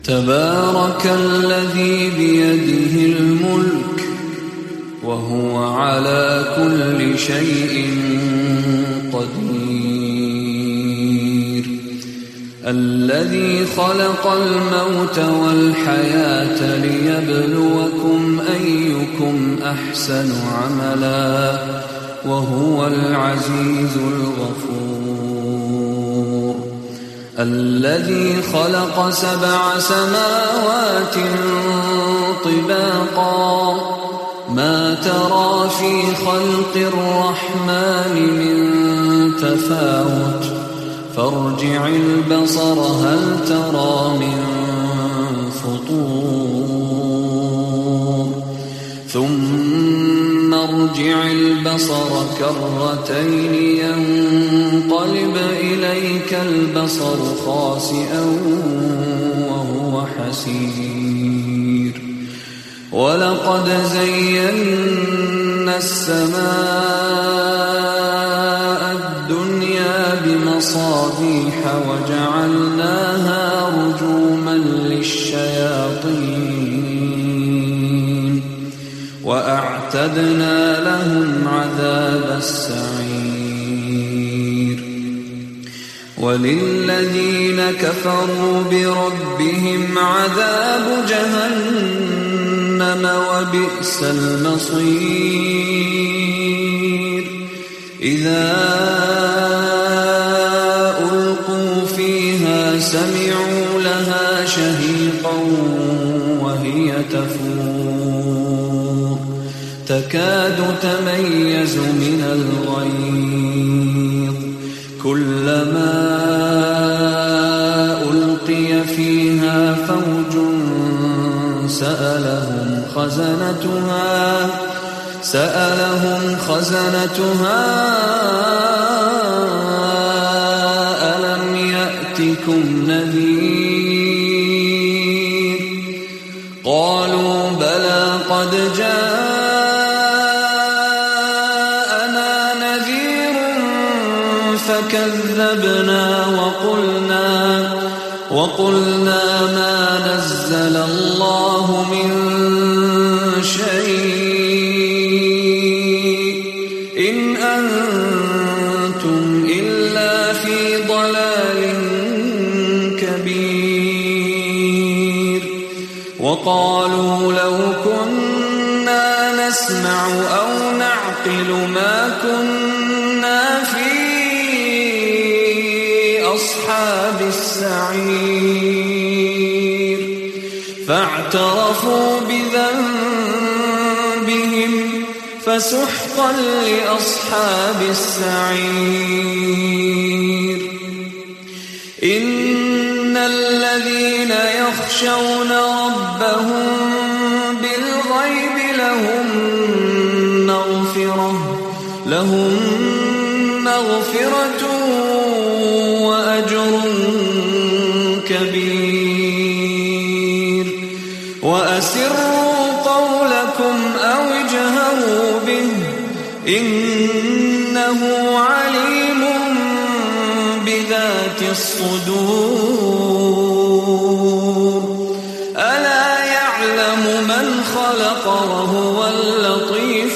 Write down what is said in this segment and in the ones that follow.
تبارك الذي بيده الملك وهو على كل شيء قدير. الذي خلق الموت والحياة ليبلوكم أيكم أحسن عملا وهو العزيز الغفور. الذي خلق 7 سماوات طباقا ما ترى في خلق الرحمن من تفاوت فارجع البصر هل ترى من فطور ثم ارجع البصر كرتين ينقلب إليك البصر خاسئا وهو حسير. ولقد زينا السماء الدنيا بمصابيح وجعلناها رجوما للشياطين وأعتدنا لهم عذاب السعير. وللذين كفروا بربهم عذاب جهنم وبئس المصير. إذا ألقوا فيها سمعوا لها شهيقا وهي تفور تكاد تميز من الغيظ كلما ألقي فيها فوج سألهم خزنتها ألم يأتكم نذير قالوا بلى قد جاءنا نذير فكذبنا وقلنا ما نزل الله من شيء إن أنتم إلا في ضلال كبير. وقالوا لو كنا نسمع أو نعقل ما كنا في أصحاب السعير فاعترفوا بذنبهم فسحقا لأصحاب السعير. إن الذين يخشون ربهم بالغيب لهم مغفرة وأجر كبير. وأسروا قولكم أو اجهروا به إنه عليم بذات الصدور. ألا يعلم من خلق وهو اللطيف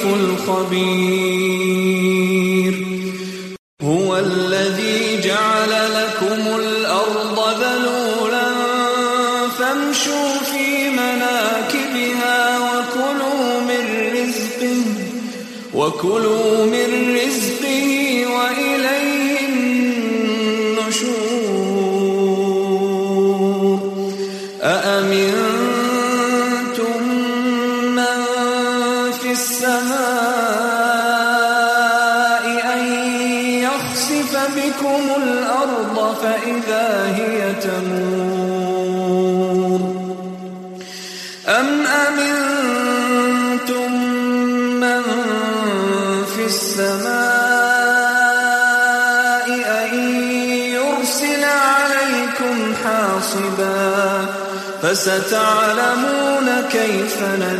الخبير. هو الذي جعل لكم الأرض ذلولا فامشوا في مناكبها وكلوا من رزقه وإليه النشور. أأمنتم من في السماء أن يخسف بكم الأرض فإذا هي تمور أم أمنتم من في السماء أن يرسل عليكم حاصبا فستعلمون كيف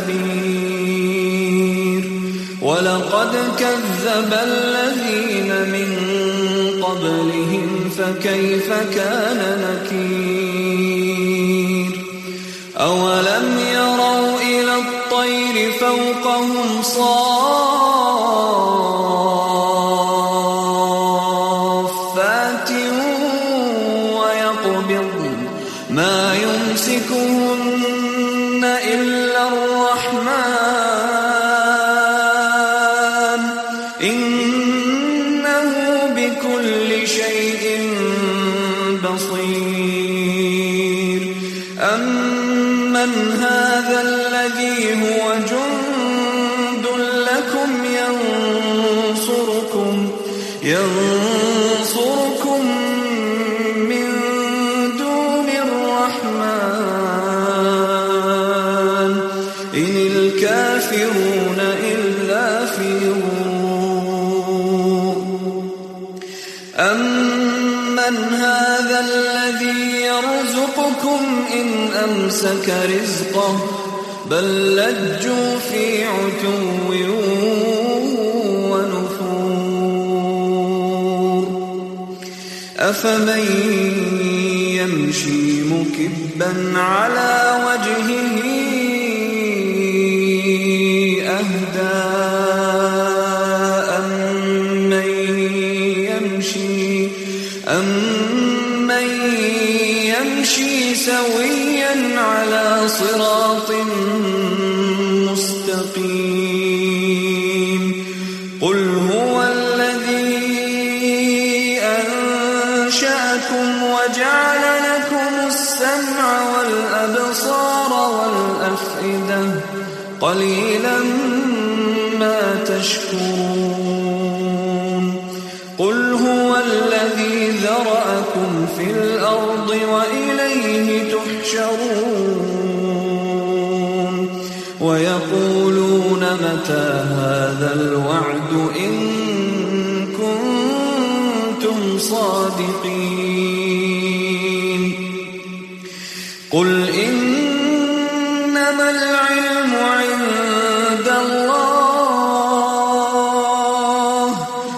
نذير. ولقد كذب الذين من قبلهم فكيف كان نكير. الطير فوقهم صافات ويقبضن ما يمسكهن إلا الرحمن إنه بكل شيء بصير أمن هذا الذي هو جند لكم ينصركم من دون الرحمن إن الكافرون إلا في غرور أمن هذا الذي يرزقكم إن أمسك رزقه بل لجوا في عتو ونفور أفمن يمشي مكبا على وجهه أهدى أمن يمشي سويا على صراط مستقيم قل هو الذي أنشأكم وجعل لكم السمع والأبصار والأفئدة قليلا ما تشكرون قل هو الذي ذرأكم في الأرض وإليه تحشرون ويقولون متى هذا الوعد إن كنتم صادقين قل إنما العلم عند الله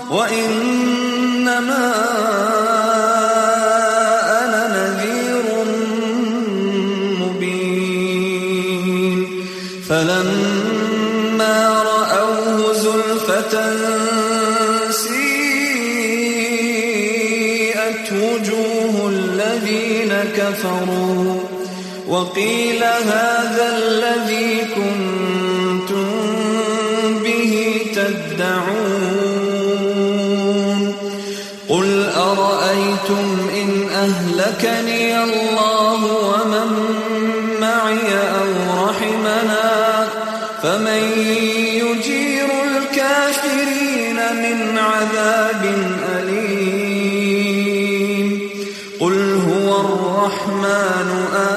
وإنما أنا نذير مبين فلما رأوه زلفة سيئت وجوه الذين كفروا وقيل هذا الذي كنتم به تدعون قل أرأيتم إن أهلكني الله ومن معي أو رحمنا فمن يجير الكافرين من عذاب أليم قل هو الرحمن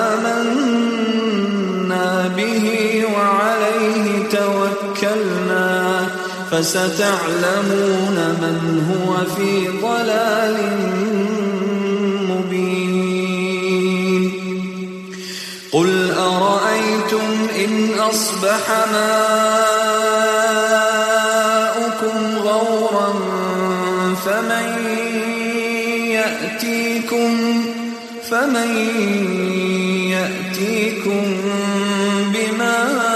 آمنا به وعليه توكلنا فستعلمون من هو في ضلال مبين قل أرأيتم إن أصبح ماؤكم غورا فمن يأتيكم بماء